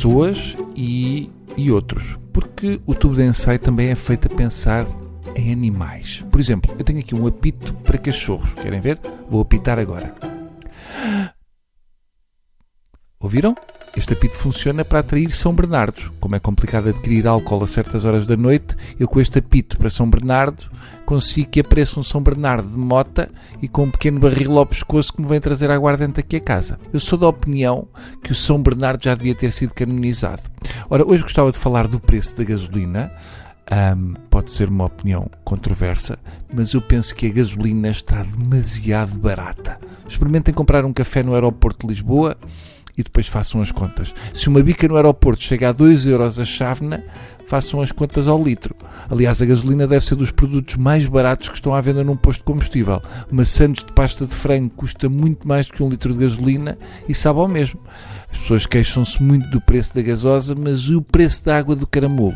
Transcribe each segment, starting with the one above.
pessoas e outros, porque o tubo de ensaio também é feito a pensar em animais. Por exemplo, eu tenho aqui um apito para cachorros. Querem ver? Vou apitar agora. Ouviram? Este apito funciona para atrair São Bernardos. Como é complicado adquirir álcool a certas horas da noite, eu com este apito para São Bernardo consigo que apareça um São Bernardo de mota e com um pequeno barril ao pescoço que me vem trazer aguardente aqui a casa. Eu sou da opinião que o São Bernardo já devia ter sido canonizado. Ora, hoje gostava de falar do preço da gasolina. Pode ser uma opinião controversa, mas eu penso que a gasolina está demasiado barata. Experimentem comprar um café no aeroporto de Lisboa e depois façam as contas. Se uma bica no aeroporto chega a 2 euros a chávena, façam as contas ao litro. Aliás, a gasolina deve ser dos produtos mais baratos que estão à venda num posto de combustível. Uma Santos de pasta de frango custa muito mais do que 1 litro de gasolina e sabe ao mesmo. As pessoas queixam-se muito do preço da gasosa, mas e o preço da água do caramulo?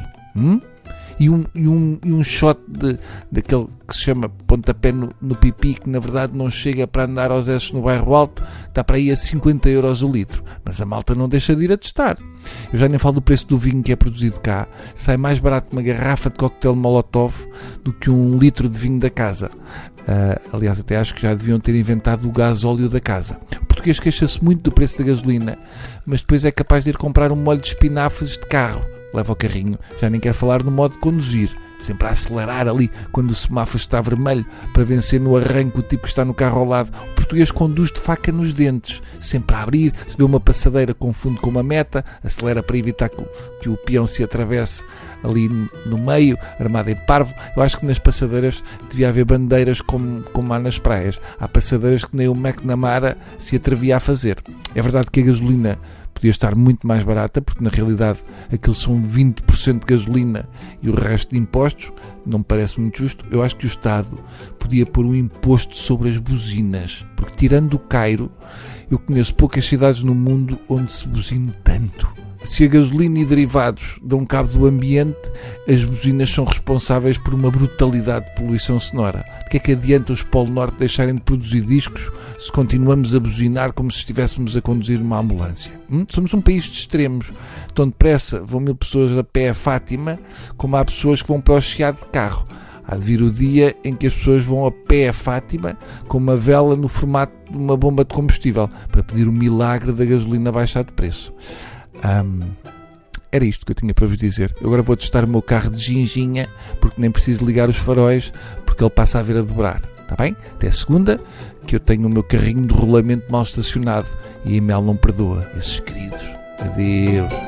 E um shot daquele que se chama pontapé no pipi, que na verdade não chega para andar aos esses no bairro alto, está para aí a 50 euros o litro. Mas a malta não deixa de ir a testar. Eu já nem falo do preço do vinho que é produzido cá. Sai mais barato uma garrafa de coquetel Molotov do que 1 litro de vinho da casa. Aliás, até acho que já deviam ter inventado o gasóleo da casa. O português queixa-se muito do preço da gasolina, mas depois é capaz de ir comprar um molho de espinafres de carro. Leva o carrinho, já nem quer falar no modo de conduzir, sempre a acelerar ali quando o semáforo está vermelho para vencer no arranque o tipo que está no carro ao lado. O português conduz de faca nos dentes, sempre a abrir, se vê uma passadeira confunde com uma meta, acelera para evitar que o peão se atravesse ali no meio, armado em parvo. Eu acho que nas passadeiras devia haver bandeiras como há nas praias. Há passadeiras que nem o McNamara se atrevia a fazer. É verdade que a gasolina podia estar muito mais barata, porque na realidade aqueles são 20% de gasolina e o resto de impostos. Não me parece muito justo. Eu acho que o Estado podia pôr um imposto sobre as buzinas, porque tirando o Cairo, eu conheço poucas cidades no mundo onde se buzine tanto. Se a gasolina e derivados dão cabo do ambiente, as buzinas são responsáveis por uma brutalidade de poluição sonora. De que é que adianta os Polo Norte deixarem de produzir discos se continuamos a buzinar como se estivéssemos a conduzir uma ambulância? Somos um país de extremos. Tão depressa vão 1000 pessoas a pé a Fátima, como há pessoas que vão para o Chiado de carro. Há de vir o dia em que as pessoas vão a pé a Fátima com uma vela no formato de uma bomba de combustível para pedir o milagre da gasolina baixar de preço. Era isto que eu tinha para vos dizer. Eu agora vou testar o meu carro de ginginha, porque nem preciso ligar os faróis, porque ele passa a ver a dobrar. Está bem? Até segunda, que eu tenho o meu carrinho de rolamento mal estacionado e a Mel não perdoa esses queridos. Adeus.